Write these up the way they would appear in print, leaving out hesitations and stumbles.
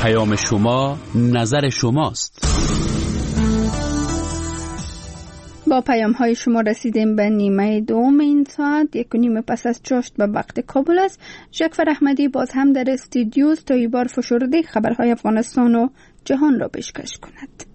پیام شما نظر شماست. با پیام های شما رسیدیم به نیمه دوم این ساعت. 1:30 پس از چاشت به وقت کابل است. جعفر احمدی باز هم در استودیوست تا این بار فشرده خبرهای افغانستان و جهان را پیشکش کند.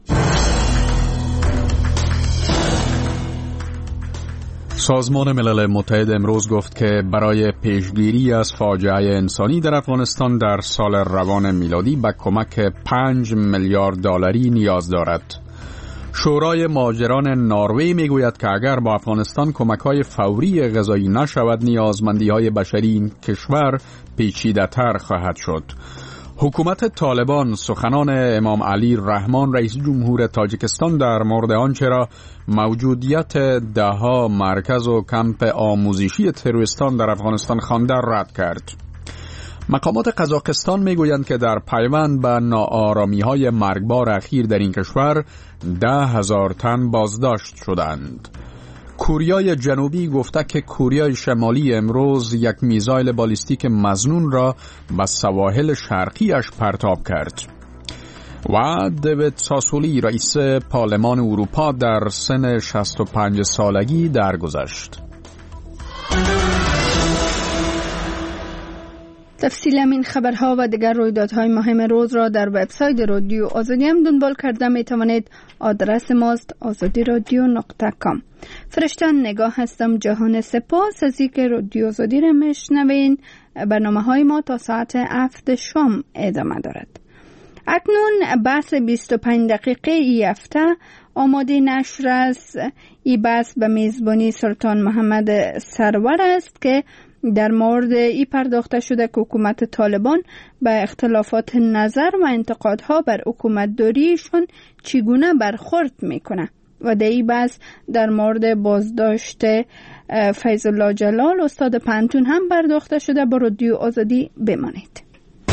سازمان ملل متحد امروز گفت که برای پیشگیری از فاجعه انسانی در افغانستان در سال روان میلادی به کمک 5 میلیارد دلاری نیاز دارد. شورای مهاجران نروژ میگوید که اگر با افغانستان کمک‌های فوری غذایی نشود، نیازمندی‌های بشری این کشور پیچیده‌تر خواهد شد. حکومت طالبان سخنان امام علی رحمان رئیس جمهور تاجیکستان در مورد آنچه را موجودیت ده‌ها مرکز و کمپ آموزشی تروریستان در افغانستان خوانده رد کرد. مقامات قزاقستان میگویند که در پیوند به ناآرامی‌های مرگبار اخیر در این کشور 10,000 تن بازداشت شدند. کوریای جنوبی گفته که کوریای شمالی امروز یک میزایل بالیستیک مظنون را به سواحل شرقیش پرتاب کرد. و دیوید ساسولی رئیس پارلمان اروپا در سن 65 سالگی درگذشت. تفصیل این خبرها و دیگر رویدادهای مهم روز را در وبسایت رادیو آزادی هم دنبال کرده می توانید. آدرس ماست azadiradio.com. فرشتان نگاه هستم. جهان سپاس از اینکه رادیو آزادی را میشنوین. برنامه‌های ما تا ساعت 7 شام ادامه دارد. اکنون بحث 25 دقیقه ای هفته آماده نشر است. این بحث به میزبانی سلطان محمد سرور است که در مورد ای پرداخته شده که حکومت طالبان به اختلافات نظر و انتقادها بر حکومت داریشون چگونه برخورد میکنه و در این بحث در مورد بازداشت فیض الله جلال استاد پنتون هم پرداخته شده. با رادیو آزادی بمانید.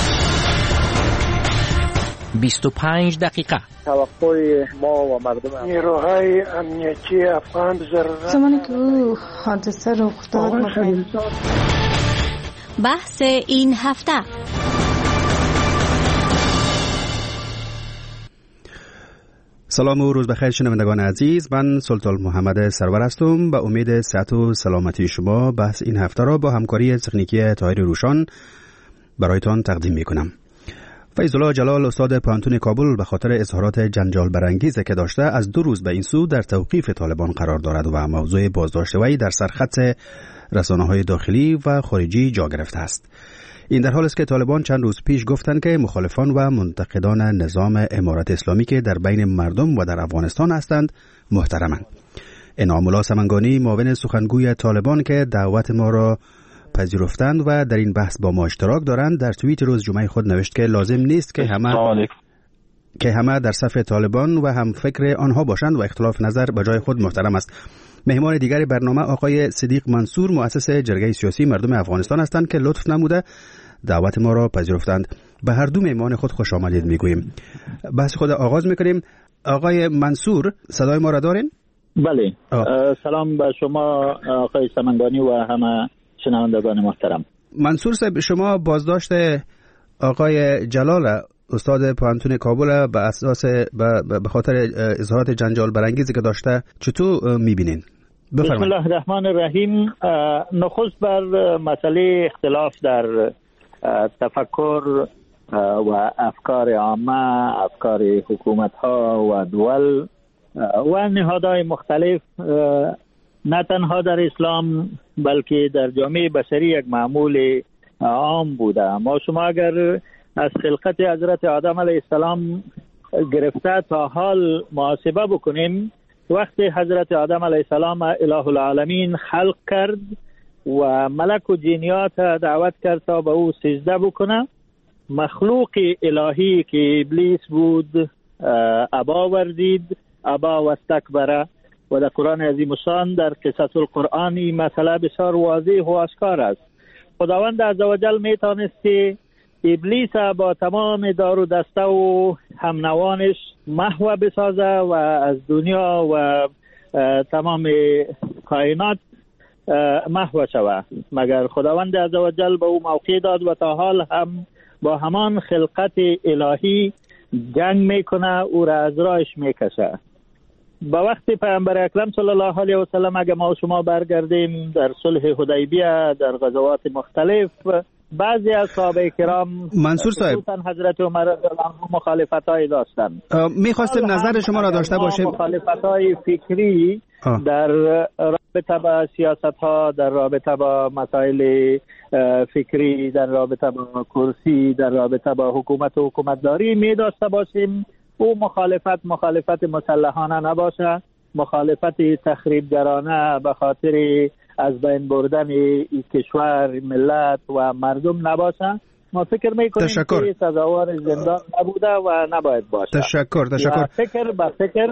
25 دقیقه توقع ما و مردم نیروهای امنیتی افغان زمانی که حادثه رخ داد بحث این هفته. سلام و روز بخیر شنوندگان عزیز. من سلطان محمد سرور هستم. به امید صحت و سلامتی شما بحث این هفته را با همکاری تکنیکی طاهر روشان برایتان تقدیم می کنم. فیض الله جلال استاد پانتون کابل به خاطر اظهارات جنجال برانگیزی که داشته از 2 روز به این سو در توقیف طالبان قرار دارد و موضوع بازداشت وی در سرخط رسانه‌های داخلی و خارجی جا گرفته است. این در حالی است که طالبان چند روز پیش گفتند که مخالفان و منتقدان نظام امارت اسلامی که در بین مردم و در افغانستان هستند محترمند. انعام الله سمنگانی معاون سخنگوی طالبان که دعوت ما را پذیرفتند و در این بحث با ما اشتراک دارند در توییت روز جمعه خود نوشت که لازم نیست که همه در صف طالبان و هم فکر آنها باشند و اختلاف نظر به جای خود محترم است. مهمان دیگر برنامه آقای صدیق منصور مؤسس جرگه سیاسی مردم افغانستان هستند که لطف نموده دعوت ما را پذیرفتند. به هر دو مهمان خود خوش آمدید میگوییم. بحث خود آغاز میکنیم. آقای منصور صدای ما را دارین؟ بله. سلام به شما آقای سمنگانی و همه شنوندگان محترم. منصور صاحب، شما بازداشت آقای جلال استاد پانتون کابل به اساس به خاطر اظهارات جنجال برانگیزی که داشته چطور میبینین؟ بسم الله الرحمن الرحیم. نخست بر مسئله اختلاف در تفکر و افکار عامه، افکار حکومت ها و دول و نهادهای مختلف نه تنها در اسلام بلکه در جامعه بشری یک معمول عام بوده. ما شما اگر از خلقت حضرت آدم علیه السلام گرفته تا حال محاسبه بکنیم، وقتی حضرت آدم علیه السلام اله العالمین خلق کرد و ملک و جنیات دعوت کرد تا به او سجده بکنه، مخلوق الهی که ابلیس بود ابا ورزید، ابا و استکبره و در قرآن عظیم الشان در قصص القرآن این مسئله بسیار واضح و آشکار است. خداوند عزوجل میتونست که ابلیس با تمام دار و دسته و همنوانش محو بسازه و از دنیا و تمام کائنات محو شود، مگر خداوند عزوجل به او موقع داد و تا حال هم با همان خلقت الهی جنگ میکنه، او را از راهش میکشه. با وقتی پیامبر اکرم صلی الله علیه و سلم اگه ما و شما برگردیم در صلح حدیبیه، در غزوات مختلف، بعضی از صحابه کرام منصور صاحب حضرت عمر رضی الله عنه مخالفتای داشتن. میخواستم نظر شما را داشته باشیم. مخالفتای فکری در رابطه با سیاست ها، در رابطه با مسائل فکری، در رابطه با کرسی، در رابطه با حکومت و حکومتداری می داشته باشیم. او مخالفت مسلحانه نباشه، مخالفت تخریبگرانه به خاطر از بین بردن کشور، ملت و مردم نباشه. ما فکر میکنیم که سزاوار زندان نبوده و نباید باشه. تشکر. فکر به فکر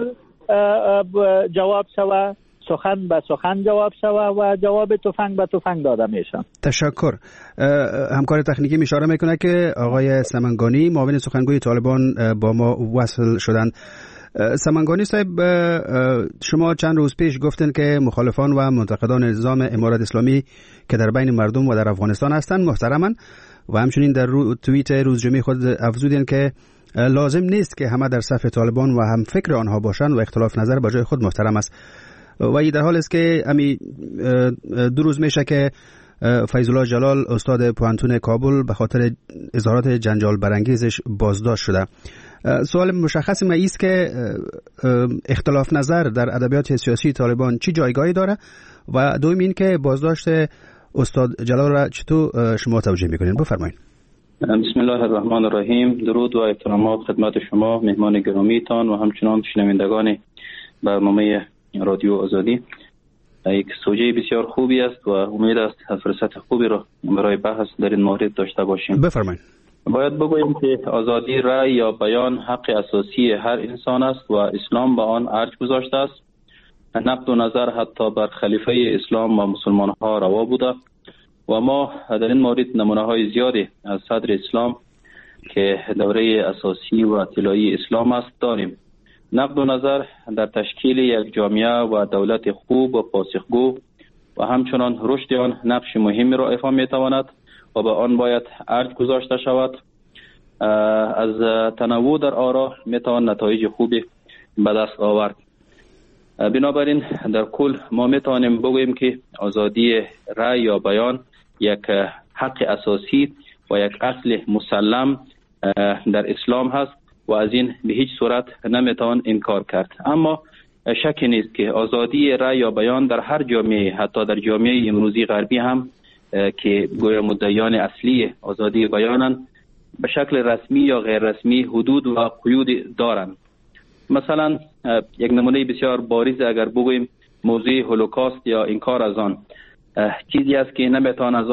جواب شوه، سخن به سخن جواب شوه و جواب تفنگ به تفنگ داده میشه. تشکر. همکار تکنیکی اشاره میکنه که آقای سمنگانی معاون سخنگوی طالبان با ما وصل شدند. سمنگانی صاحب، شما چند روز پیش گفتن که مخالفان و منتقدان نظام امارت اسلامی که در بین مردم و در افغانستان هستند محترمن و همچنین در توییت روز جمعه خود افزودین که لازم نیست که همه در صف طالبان و هم فکر آنها باشند و اختلاف نظر با جای خود محترم است. و این در حال است که دو روز میشه که فیض الله جلال استاد پوهنتون کابل به خاطر اظهارات جنجال برانگیزش بازداشت شده. سوال مشخص ما است که اختلاف نظر در ادبیات سیاسی طالبان چی جایگاهی داره و دوم این که بازداشت استاد جلال را چطور شما توجیه میکنین؟ بفرمایید. بسم الله الرحمن الرحیم. درود و احترامات خدمت شما مهمان گرامیتان و همچنان شنوندگان برنامه رادیو آزادی. یک سوژه بسیار خوبی است و امید است فرصت خوبی را برای بحث در این مورد داشته باشیم. بفرمایید. باید بگوییم که آزادی رأی یا بیان حق اساسی هر انسان است و اسلام به آن ارج گذاشته است. نقد و نظر حتی بر خلیفه اسلام و مسلمان ها روا بوده و ما در این مورد نمونه های زیادی از صدر اسلام که دوره اساسی و طلایی اسلام است داریم. نقد و نظر در تشکیل یک جامعه و دولت خوب و پاسخگو و همچنان رشد آن نقش مهمی را ایفا می‌تواند و به آن باید ارج گذاشته شود. از تنوع در آرا می‌توان نتایج خوبی به دست آورد. بنابراین در کل ما می‌توانیم بگوییم که آزادی رأی یا بیان یک حق اساسی و یک اصل مسلم در اسلام هست و از این به هیچ صورت نمیتوان انکار کرد. اما شک نیست که آزادی رأی یا بیان در هر جامعه، حتی در جامعه امروزی غربی هم که گویا مدعیان اصلی آزادی بیانند، به شکل رسمی یا غیر رسمی حدود و قیود دارند. مثلا یک نمونه بسیار بارز اگر بگوییم موضوع هولوکاست یا انکار از آن، چیزی است که نمیتوان از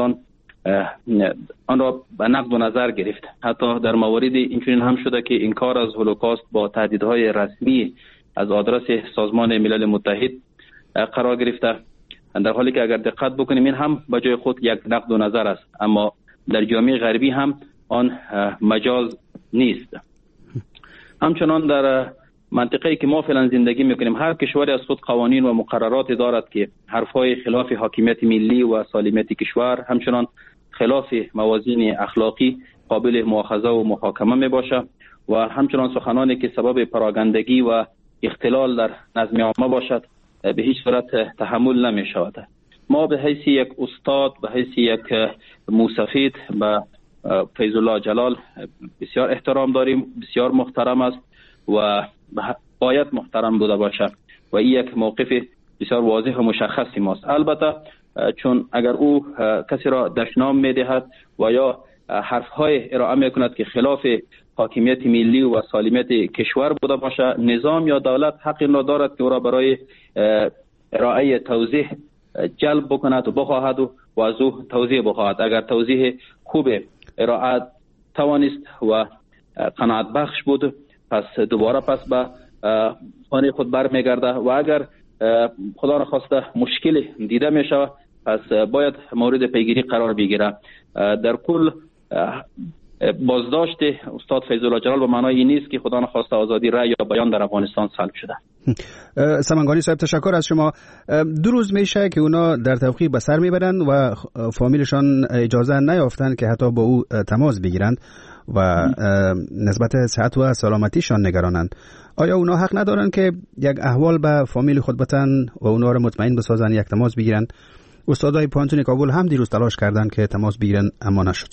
آن را به نقد و نظر گرفت. حتی در موارد اینچنین هم شده که انکار از هولوکاست با تهدیدهای رسمی از آدرس سازمان ملل متحد قرار گرفته، در حالی که اگر دقت بکنیم این هم به جای خود یک نقد و نظر است، اما در جامعه غربی هم آن مجاز نیست. همچنان در منطقه‌ای که ما فعلا زندگی میکنیم هر کشوری از خود قوانین و مقررات دارد که حرفهای خلاف حاکمیت ملی و سالمیت کشور، همچنان خلاف موازین اخلاقی قابل مؤاخذه و محاکمه می باشه و همچنان سخنانی که سبب پراگندگی و اختلال در نظم عامه باشد به هیچ صورت تحمل نمی شود. ما به حیث یک استاد، به حیث یک موسفید به فیض الله جلال بسیار احترام داریم، بسیار محترم است و باید محترم بوده باشه و این یک موقف بسیار واضح و مشخصی ماست. البته چون اگر او کسی را دشنام می‌دهد و یا حرف‌های ارائه می‌کند که خلاف حاکمیت ملی و سالمیت کشور بوده باشه، نظام یا دولت حق این را دارد که او را برای ارائه توضیح جلب بکند و بخواهد و از او توضیح بخواهد. اگر توضیح خوب ارائه توانست و قناعت بخش بود، پس دوباره به خانه خود برمیگرده و اگر خدا نخواسته مشکل دیده می شود پس باید مورد پیگیری قرار بگیره. در کل بازداشت استاد فیض الله جلال به معنای این نیست که خدا نخواسته آزادی رأی یا بیان در افغانستان سلب شده. سمنگانی صاحب تشکر از شما. 2 روز میشه که اونا در توقیف به سر میبرند و فامیلشان اجازه نیافتند که حتی با او تماس بگیرند و نسبت صحت و سلامتیشان نگرانند. آیا اونا حق ندارند که یک احوال به فامیل خود بتن و اونا را مطمئن بسازن، یک تماس بگیرند؟ استادای پانتون کابل هم دیروز تلاش کردند که تماس بگیرن اما نشد.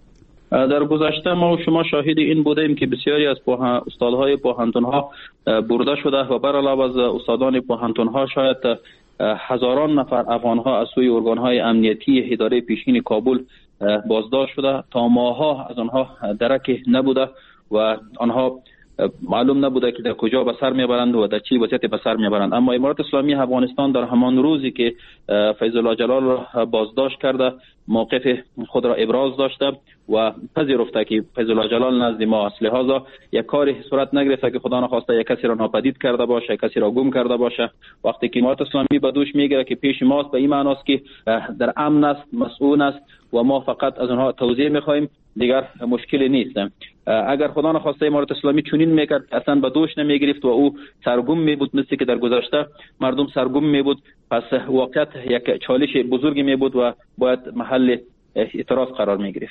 در گذشته ما و شما شاهد این بودیم که بسیاری از استادهای پوهنتون‌ها برده شده و بر علاوه از استادان پوهنتون‌ها شاید هزاران نفر افغان‌ها از سوی ارگان‌های امنیتی اداره پیشین کابل بازداشت شده. تا ماه‌ها از آنها درک نبوده و آنها معلوم نبوده که در کجا به سر میبرند و در چی وضعیت به سر میبرند. اما امارات اسلامی افغانستان در همان روزی که فیض الله جلال را بازداشت کرده موقف خود را ابراز داشته و پذیرفته که فیض الله جلال نزد ما است، لحاظا یک کاری صورت نگرفته که خدا نخواسته یک کسی را ناپدید کرده باشه، کسی را گم کرده باشه. وقتی که امارات اسلامی به دوش میگیره که پیش ماست، به این معناست که در امن است، مسئول است و ما فقط از آنها توضیح میخوایم، دیگر مشکلی نیست. اگر خدا نخواسته امارات اسلامی چنین میکرد اصلا به دوش نمیگرفت و او سرگم میبود، مثل که در گذشته مردم سرگم میبود، پس واقعیت یک چالش بزرگی میبود و باید محل اعتراض قرار میگرفت.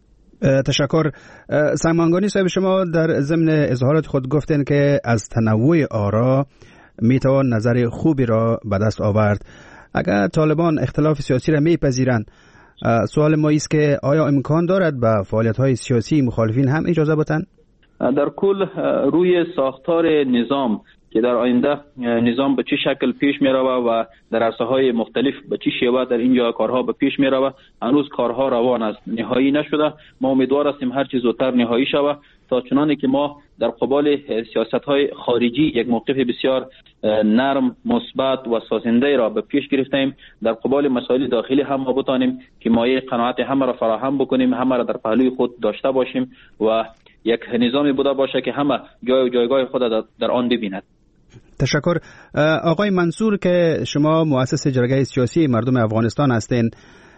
تشکر. سمنگانی صاحب، شما در ضمن اظهارات خود گفتین که از تنوع آرا میتوان نظر خوبی را به دست آورد. اگر طالبان اختلاف سیاسی را میپذیرند، سوال ما است که آیا امکان دارد به فعالیت‌های سیاسی مخالفین هم اجازه بدن؟ در کل روی ساختار نظام که در آینده نظام به چه شکل پیش می رود و در عرصه‌های مختلف به چه شیوه در اینجا کارها به پیش می رود، هنوز کارها روان است، نهایی نشده. ما امیدوار هستیم هر چه زودتر نهایی شود تا چنانه که ما در قبال سیاست‌های خارجی یک موقف بسیار نرم، مثبت و سازنده را به پیش گرفتیم، در قبال مسائل داخلی هم ما بتانیم که مایه قناعت همه را فراهم بکنیم، همه را در پهلوی خود داشته باشیم و یک نظامی بوده باشه که همه جای و جایگاه خود در آن ببیند. تشکر. آقای منصور که شما مؤسس جرگه سیاسی مردم افغانستان هستین،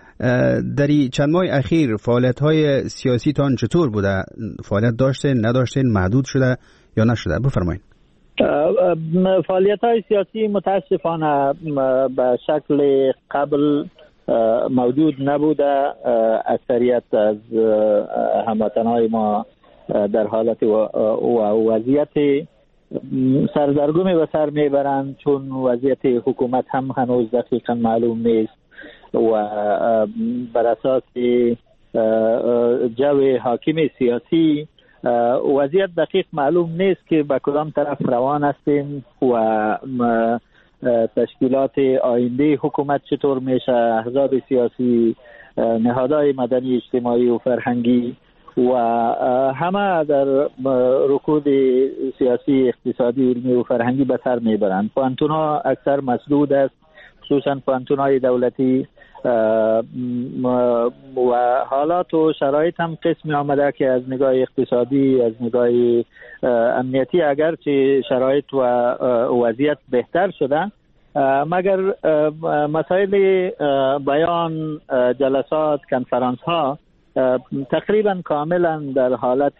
در چند ماه اخیر فعالیت‌های سیاسی تان چطور بوده؟ فعالیت داشتین، نداشتین، محدود شده یا نشده؟ بفرمایید. فعالیت‌های سیاسی متاسفانه به شکل قبل موجود نبوده. اکثریت از هموطنهای ما در حالت و وضعیت سردرگمی به سر میبرند، چون وضعیت حکومت هم هنوز دقیقا معلوم نیست و بر اساس جو حاکم سیاسی وضعیت دقیق معلوم نیست که به کدام طرف روان هستیم و تشکیلات آینده حکومت چطور میشه، احزاب سیاسی، نهادهای مدنی، اجتماعی و فرهنگی و همه در رکود سیاسی، اقتصادی، علمی و فرهنگی به سر میبرند. پوهنتون‌ها اکثر مسدود است، خصوصا پوهنتون‌های دولتی و حالات و شرایط هم قسمی آمده که از نگاه اقتصادی، از نگاه امنیتی اگرچه شرایط و وضعیت بهتر شده، مگر مسائل بیان، جلسات، کنفرانس ها تقریبا کاملا در حالت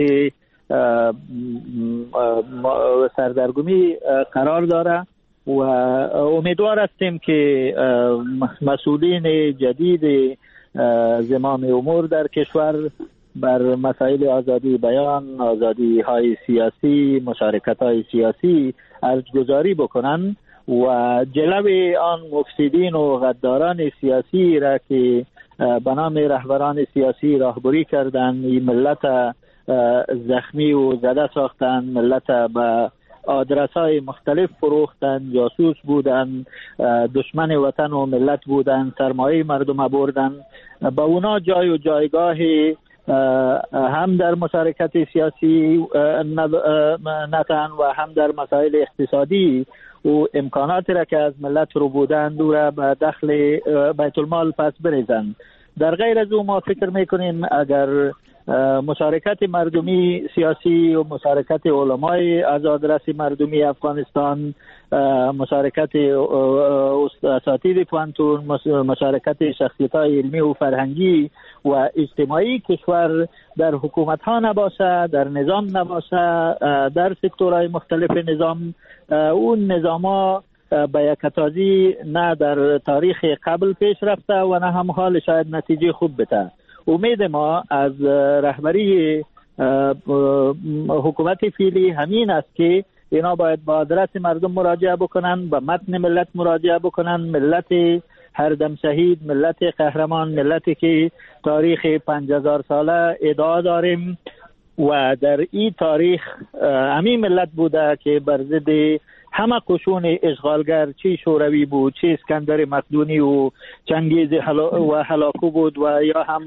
سردرگمی قرار داره و امیدوار هستیم که مسئولین جدید زمام امور در کشور بر مسائل آزادی بیان، آزادی های سیاسی، مشارکت های سیاسی ارزگذاری بکنن و جلوی آن مفسدین و غداران سیاسی را که به نام رهبران سیاسی راهبری کردند، این ملت زخمی و زده ساختند، ملت به آدرس‌های مختلف فروختند، جاسوس بودند، دشمن وطن و ملت بودند، سرمایه مردم بردند، با اونا جای و جایگاه هم در مشارکت سیاسی نتن و هم در مسائل اقتصادی و امکاناتی را که از ملت رو بودند او را به دخل بیت المال پس بریزند. در غیر از او ما فکر میکنیم اگر مشارکت مردمی سیاسی و مشارکت علمای از آدرس مردمی افغانستان، مشارکت اساتید پوهنتون، مشارکت شخصیت‌های علمی و فرهنگی و اجتماعی کشور در حکومت ها نباشه، در نظام نباشه، در سکتورهای مختلف نظام، اون نظام ها به یکتازی نه در تاریخ قبل پیش رفته و نه هم حال شاید نتیجه خوب بده. امید ما از رهبری حکومت فعلی همین است که اینا باید با آدرس مردم مراجعه بکنن، به متن ملت مراجعه بکنن، ملت هر دم شهید، ملت قهرمان، ملتی که تاریخ 5000 ساله ادعا داریم و در این تاریخ همین ملت بوده که بر ضد همه قشون اشغالگر، چی شوروی بود، چی اسکندر مقدونی و چنگیز و هلاکو بود و یا هم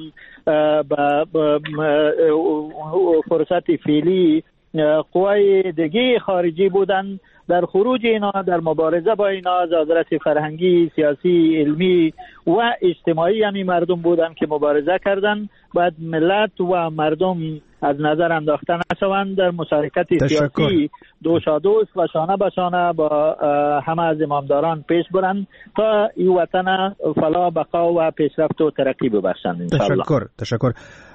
فرصت فعلی قوای دیگه خارجی بودن، در خروج اینا، در مبارزه با اینا از آدرس فرهنگی، سیاسی، علمی و اجتماعی همی مردم بودن که مبارزه کردن. باید ملت و مردم از نظر انداخته نشوند، در مشارکت سیاسی دوست و شانه به شانه با همه از امامداران پیش برند تا این وطن فلاح، بقا و پیشرفت و ترقی ببخشند انشاءالله. تشکر.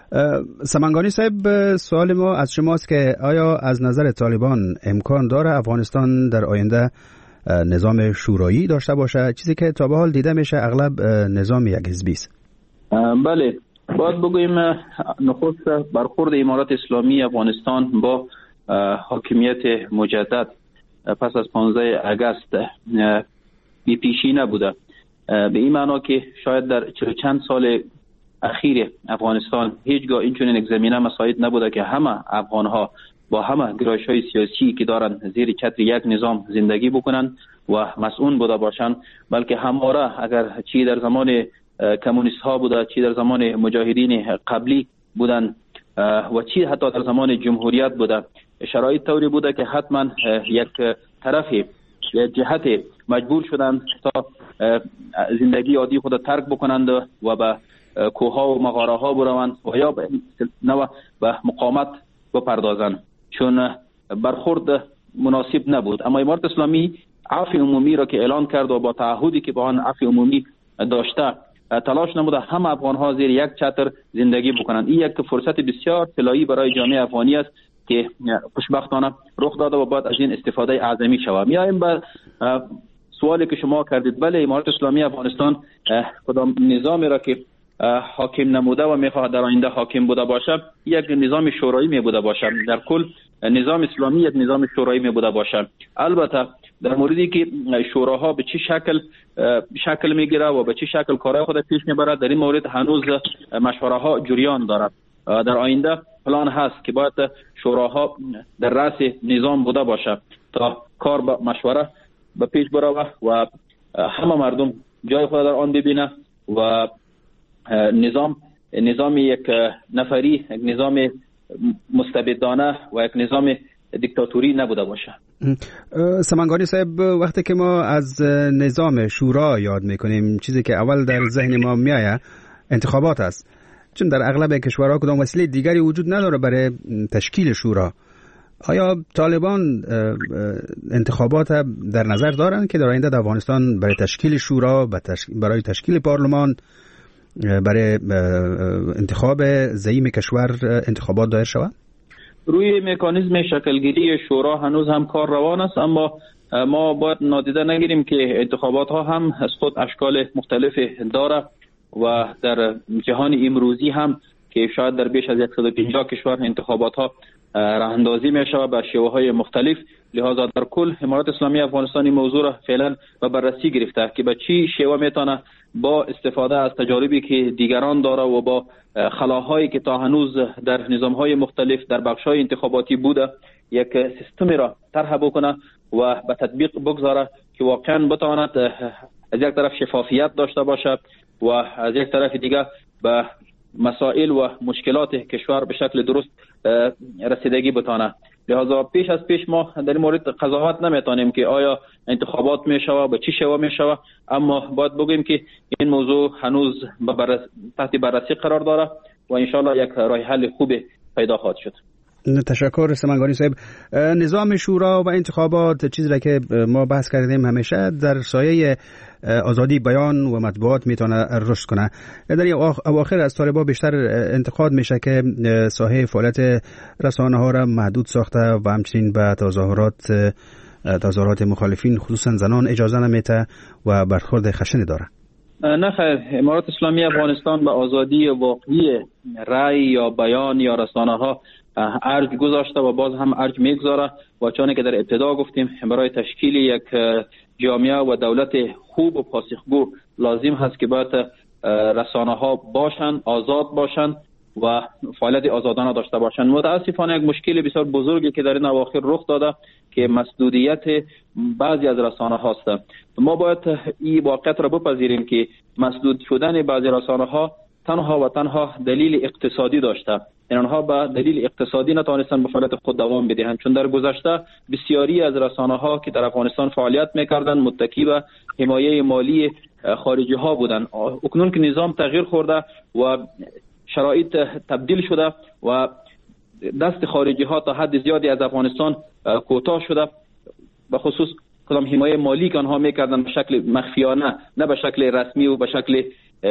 سمنگانی صاحب، سوال ما از شماست که آیا از نظر طالبان امکان داره افغانستان در آینده نظام شورایی داشته باشه، چیزی که تا به حال دیده میشه اغلب نظام یک حزبی است؟ بله، باید بگوییم نخست برخورد امارات اسلامی افغانستان با حاکمیت مجدد پس از 15 اگست بی پیشی نبوده، به این معنا که شاید در 40 چند سال اخیر افغانستان هیچگاه این چنین یک زمینه مساعد نبوده که همه افغانها با همه گرایش‌های سیاسی که دارن زیر چتر یک نظام زندگی بکنن و مسئول بوده باشن، بلکه همواره اگر چی در زمان کمونیست ها بوده، چی در زمان مجاهدین قبلی بودن و چی حتی در زمان جمهوریت بوده، شرایط طوری بوده که حتما یک طرفی جهت مجبور شدند تا زندگی عادی خود ترک بکنند و به کوها و مغاره ها بروند و یا به مقاومت بپردازند، چون برخورد مناسب نبود. اما امارت اسلامی عفو عمومی را که اعلان کرد و با تعهدی که با آن عفو عمومی داشته تلاش نموده همه افغان ها زیر یک چتر زندگی بکنند. این یک فرصت بسیار طلایی برای جامعه افغانی است که خوشبختانه رخ داده و باید از این استفاده اعظمی شود. میایم به سوالی که شما کردید. بله، امارت اسلامی افغانستان کدام نظامی را که حاکم نموده و میخواد در آینده حاکم بوده باشه یک نظام شورایی می بوده باشه. در کل نظام اسلامی یک نظام شورایی می بوده باشه. البته در موردی که شوراها به چه شکل میگیره و به چه شکل کارهای خود پیش میبره، در این مورد هنوز مشوره ها جریان دارد. در آینده پلان هست که باید شوراها در رأس نظام بوده باشه تا کار با مشوره به پیش بره و همه مردم جای خود در آن ببینه و نظام یک نفری، یک نظام مستبدانه و یک نظام دیکتاتوری نبوده باشه. سمنگانی صاحب، وقتی که ما از نظام شورا یاد میکنیم، چیزی که اول در ذهن ما میآید انتخابات است، چون در اغلب کشورها کدام وسیله دیگری وجود نداره برای تشکیل شورا. آیا طالبان انتخابات در نظر دارند که در آینده در افغانستان برای تشکیل شورا، برای تشکیل پارلمان، برای انتخاب زعیم کشور انتخابات دایر شود؟ روی مکانیزم شکلگیری شورا هنوز هم کار روان است، اما ما باید نادیده نگیریم که انتخابات ها هم از خود اشکال مختلف داره و در جهان امروزی هم که شاید در بیش از 150 کشور انتخابات ها راه اندازی می شود به شیوه های مختلف. لذا در کل امارات اسلامی افغانستان موضوع را فعلا به بررسی گرفته که به چی شیوه میتونه با استفاده از تجاربی که دیگران داره و با خلاهایی که تا هنوز در نظام‌های مختلف در بخش‌های انتخاباتی بوده یک سیستمی را طرح بکنه و به تطبیق بگذاره که واقعا بتواند از یک طرف شفافیت داشته باشد و از یک طرف دیگه به مسائل و مشکلات کشور به شکل درست رسیدگی بتانه. لذا پیش از پیش ما در این مورد قضاوت نمیتونیم که آیا انتخابات میشوه به چی شوه میشوه، اما باید بگیم که این موضوع هنوز تحت بررسی قرار داره و انشالله یک راه حل خوب پیدا خواهد شد. تشکر سمنگانی صاحب. نظام شورا و انتخابات چیزی را که ما بحث کردیم همیشه در سایه آزادی بیان و مطبوعات میتونه رشد کنه. در این اواخر از طالبان بیشتر انتقاد میشه که ساحه فعالیت رسانه ها را محدود ساخته و همچنین به تظاهرات مخالفین خصوصا زنان اجازه نمیده و برخورد خشن داره. نه خیر، امارات اسلامی افغانستان به آزادی واقعی رأی یا بیان یا رسانه ها ارج گذاشته و باز هم ارج میگذاره و چون که در ابتدا گفتیم برای تشکیل یک جامعه و دولت خوب و پاسخگو لازم هست که باید رسانه ها باشن، آزاد باشن و فعالیت آزادانه داشته باشن. متاسفانه یک مشکل بسیار بزرگی که در این اواخر رخ داده که مسدودیت بعضی از رسانه هاست. ما باید این واقعیت را بپذیریم که مسدود شدن بعضی رسانه ها تنها و تنها دلیل اقتصادی داشته. اینها به دلیل اقتصادی نتوانستن به فعالیت خود دوام بدهند، چون در گذشته بسیاری از رسانه ها که در افغانستان فعالیت میکردند متکی به حمایه مالی خارجی ها بودند. اکنون که نظام تغییر خورده و شرایط تبدیل شده و دست خارجی ها تا حد زیادی از افغانستان کوتاه شده، به خصوص کدام حمایه مالی که آنها میکردند به شکل مخفیانه، نه به شکل رسمی و به شکل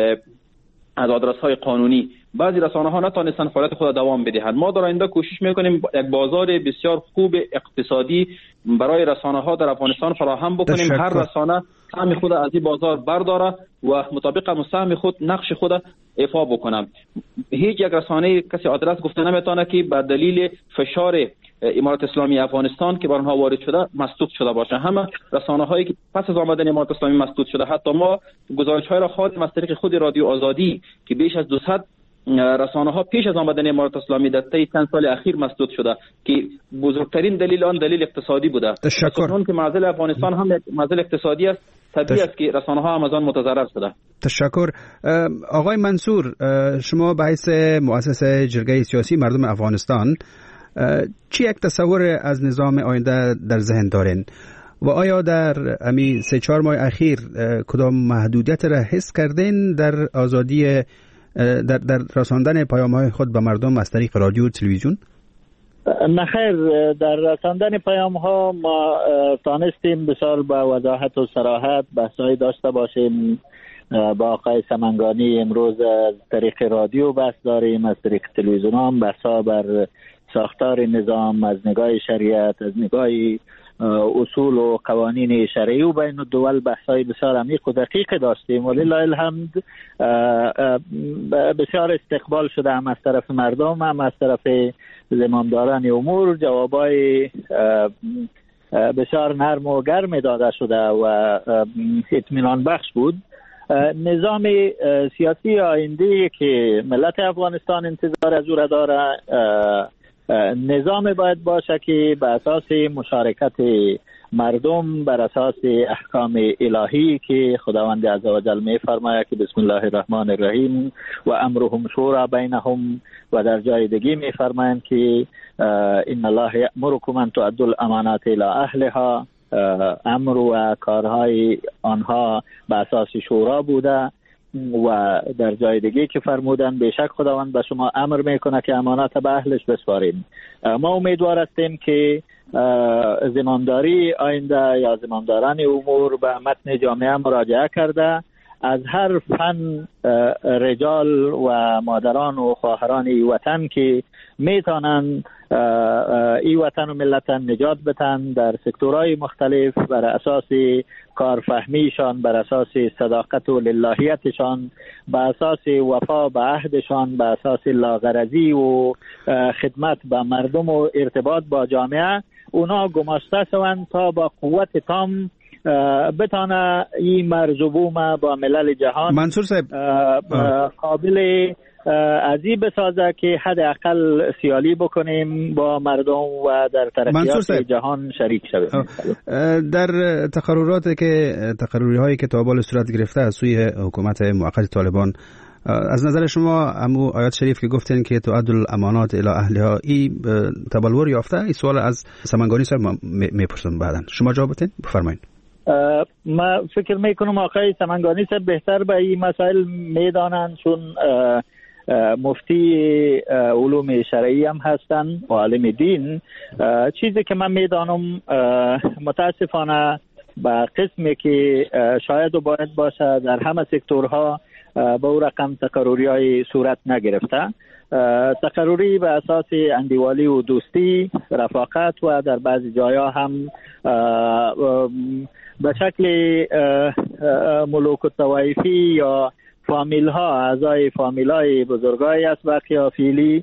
از آدرس‌های قانونی، بعضی رسانه ها نتونستن فعالیت خود دوام بدهند. ما در آینده کوشش میکنیم یک بازار بسیار خوب اقتصادی برای رسانه ها در افغانستان فراهم بکنیم. هر رسانه سهم خود از این بازار برداره و مطابق سهم خود نقش خود ایفا بکنه. هیچ یک رسانه کسی آدرس گفته نمیتونه که به دلیل فشار امارات اسلامی افغانستان که بر آنها وارد شده مسدود شده باشه. همه رسانه هایی که پس از آمدن امارات اسلامی مسدود شده، حتی ما گزارش های را خواردیم از طریق خود رادیو آزادی که بیش از 200 رسانه ها پیش از آمدن امارات اسلامی در طی چند سال اخیر مسدود شده که بزرگترین دلیل آن دلیل اقتصادی بوده. چون که معضل افغانستان هم یک معضل اقتصادی است، طبیعی است که رسانه ها هم از آن متضرر شده. تشکر. آقای منصور، شما به حیث مؤسس جرگه سیاسی مردم افغانستان چی یک تصور از نظام آینده در ذهن دارین و آیا در امی 3-4 ماه اخیر کدام محدودیت را حس کردین در آزادی در رساندن پیام‌های خود به مردم از طریق رادیو و تلویزیون؟ نخیر، در رساندن پیام‌ها ما تانستیم بسیار با وضاحت و صراحت بحث‌های داشته باشیم. با آقای سمنگانی امروز از طریق رادیو بحث داریم، از طریق تلویزیون هم بحث‌ها بر ساختار نظام از نگاه شریعت، از نگاه اصول و قوانین شرعی و بین الدول بحث‌های بسیار عمیق و دقیق داشتیم. ولله الحمد بسیار استقبال شده، هم از طرف مردم هم از طرف زمامداران امور جوابای بسیار نرم و گرم داده شده و اطمینان بخش بود. نظام سیاسی آینده که ملت افغانستان انتظار از او را داره نظام باید باشه که بر اساس مشارکت مردم، بر اساس احکام الهی که خداوند عزوجل می فرماید که بسم الله الرحمن الرحیم و امرهم شورا بینهم و در جای دیگه می فرمایند که ان الله یأمرکم ان تؤدوا الامانات الی اهلها، امر و کارهای آنها به اساس شورا بوده و در جای دیگه که فرمودن بیشک خداوند به شما امر میکنه که امانات به اهلش بسپاریم. ما امیدوار هستیم که زمامداری آینده یا زمامداران امور به متن جامعه مراجعه کرده از هر فن رجال و مادران و خواهران ای وطن که میتونن ای وطن و ملت نجات بدن در سکتورهای مختلف بر اساس کارفهمیشان، بر اساس صداقت و للهیتشان، بر اساس وفا به عهدشان، بر اساس لاغرضی و خدمت به مردم و ارتباط با جامعه اونا گماشته شوند تا با قوت تام بتانه این مرزبوم با ملل جهان منصور صاحب قابل ازی بسازه که حداقل سیالی بکنیم با مردم و در ترقیات جهان شریک شویم. در تقرری هایی که تا بال صورت گرفته از سوی حکومت موقت طالبان، از نظر شما امو آیات شریف که گفتین که تؤدوا الامانات الی اهلها ای تبلور یافته؟ این سوال از سمنگانی صاحب میپرسم بعداً شما جواب بدین. بفرمایید. ما فکر میکنم آقای سمنگانی صاحب بهتر به این مسائل میدانند، چون مفتی علوم شرعی هم هستند، عالم دین. چیزی که من میدانم متاسفانه به قسمی که شاید و باید باشه در همه سکتورها به او رقم تقرری های صورت نگرفته. تقرری به اساس اندیوالی و دوستی، رفاقت و در بعضی جایا هم به شکل ملوک الطوایفی یا فامیل ها، اعضای فامیل های بزرگای اسبق یا فیلی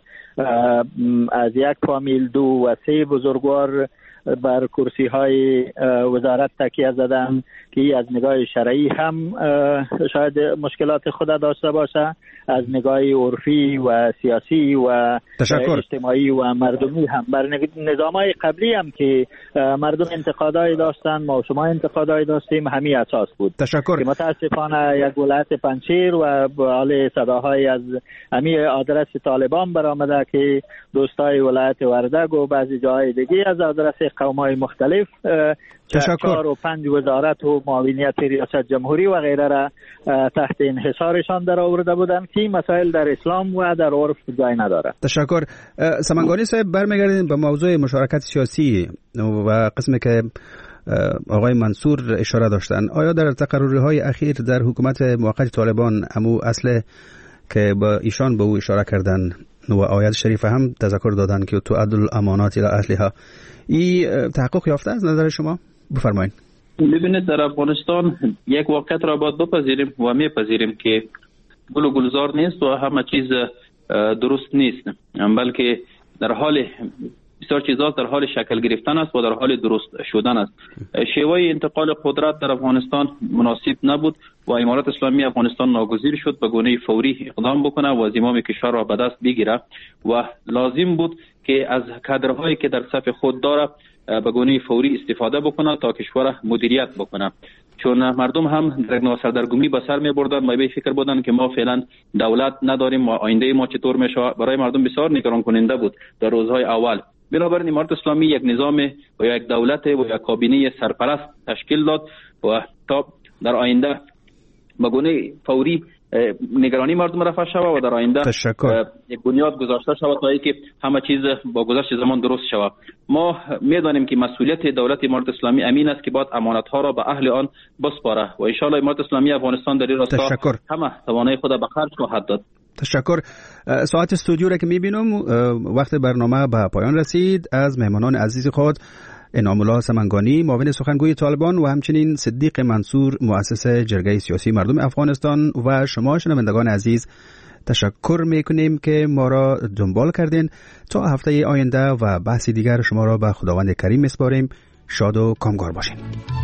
از یک فامیل 2 و 3 بزرگوار بر کرسی های وزارت تکیه زدن که از نگاه شرعی هم شاید مشکلات خود داشته باشه، از نگاه عرفی و سیاسی و اجتماعی و مردمی هم. بر نظامهای قبلی هم که مردم انتقادای داشتن، ما شما انتقادای داشتیم، همین اساس بود. تشکر. که متاسفانه یک ولایت پنجشیر و حال صداهای از همین آدرس طالبان برآمده که دوستای ولایت وردگ و بعضی جاهای دیگه از آدرس قوم‌های مختلف 4 و 5 وزارت و معاونیت ریاست جمهوری و غیره را تحت انحصارشان در آورده بودند که مسائل در اسلام و در عرف جای نداره. تشکر. سمنگانی صاحب، برمیگردیم به موضوع مشارکت سیاسی و قسمی که آقای منصور اشاره داشتن. آیا در تقررهای اخیر در حکومت موقت طالبان همو اصل که با ایشان به او اشاره کردن و آیت شریفه هم تذکر دادن که تو عدل امانات الى اهلها، این تحقق یافته از نظر شما؟ بفرمایید. ببینید، در افغانستان یک واقعیت را باید بپذیریم و میپذیریم که گل و گلزار نیست و همه چیز درست نیست، بلکه در حال بسیار چیزا در حال شکل گرفتن است و در حال درست شدن است. شیوه انتقال قدرت در افغانستان مناسب نبود و امارت اسلامی افغانستان ناگزیر شد به گونه فوری اقدام بکنه و زمام کشور را به دست بگیره و لازم بود که از کادرهایی که در صف خود داره به گونه فوری استفاده بکنه تا کشور مدیریت بکنه، چون مردم هم در ناسردرگمی به سر می بردن و به فکر بودن که ما فعلا دولت نداریم و آینده ما چطور میشه. برای مردم بسیار نگران کننده بود در روزهای اول. بنابراین امارت اسلامی یک نظام و یک دولت و یک کابینه سرپرست تشکیل داد و تا در آینده به گونه فوری نگرانی مردم رفع شود و در آینده یک بنیاد گذاشته شود تا اینکه همه چیز با گذشت زمان درست شود. ما میدانیم که مسئولیت دولت امارت اسلامی امین است که باید امانت ها را به اهل آن بسپاره و ان شاء الله امارت اسلامی افغانستان در این راستا همه توانایی خود به خرج خواهد داد. تشکر. ساعت استودیو را که میبینم وقت برنامه به پایان رسید. از مهمانان عزیز خود انعام الله سمنگانی، معاون سخنگوی طالبان، و همچنین صدیق منصور، مؤسس جرگه سیاسی مردم افغانستان، و شما شنوندگان عزیز تشکر میکنیم که ما را دنبال کردین. تا هفته آینده و بحث دیگر شما را به خداوند کریم میسپاریم. شاد و کامگار باشین.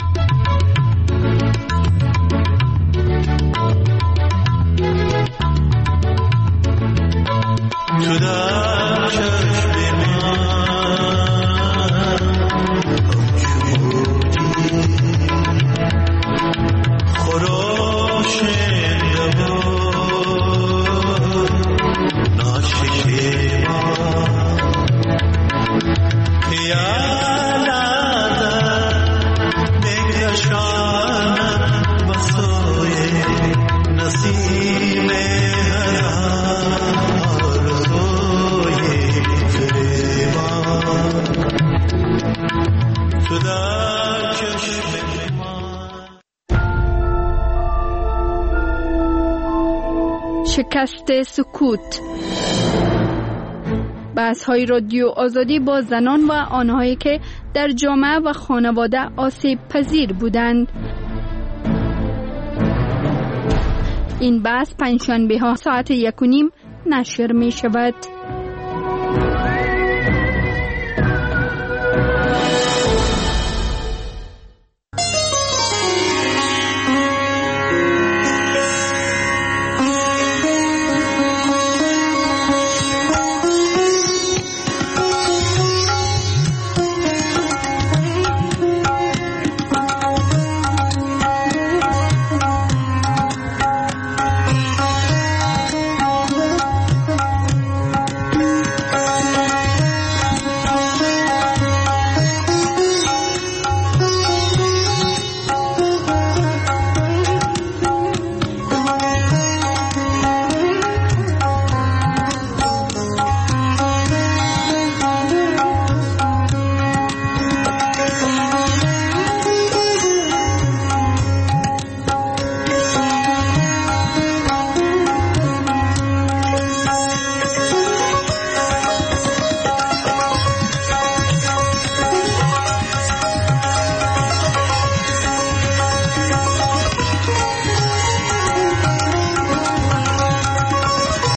شکست سکوت. بحث‌های رادیو آزادی با زنان و آنهایی که در جامعه و خانواده آسیب پذیر بودند. این بحث پنجشنبه ها ساعت 1:30 نشر می شود.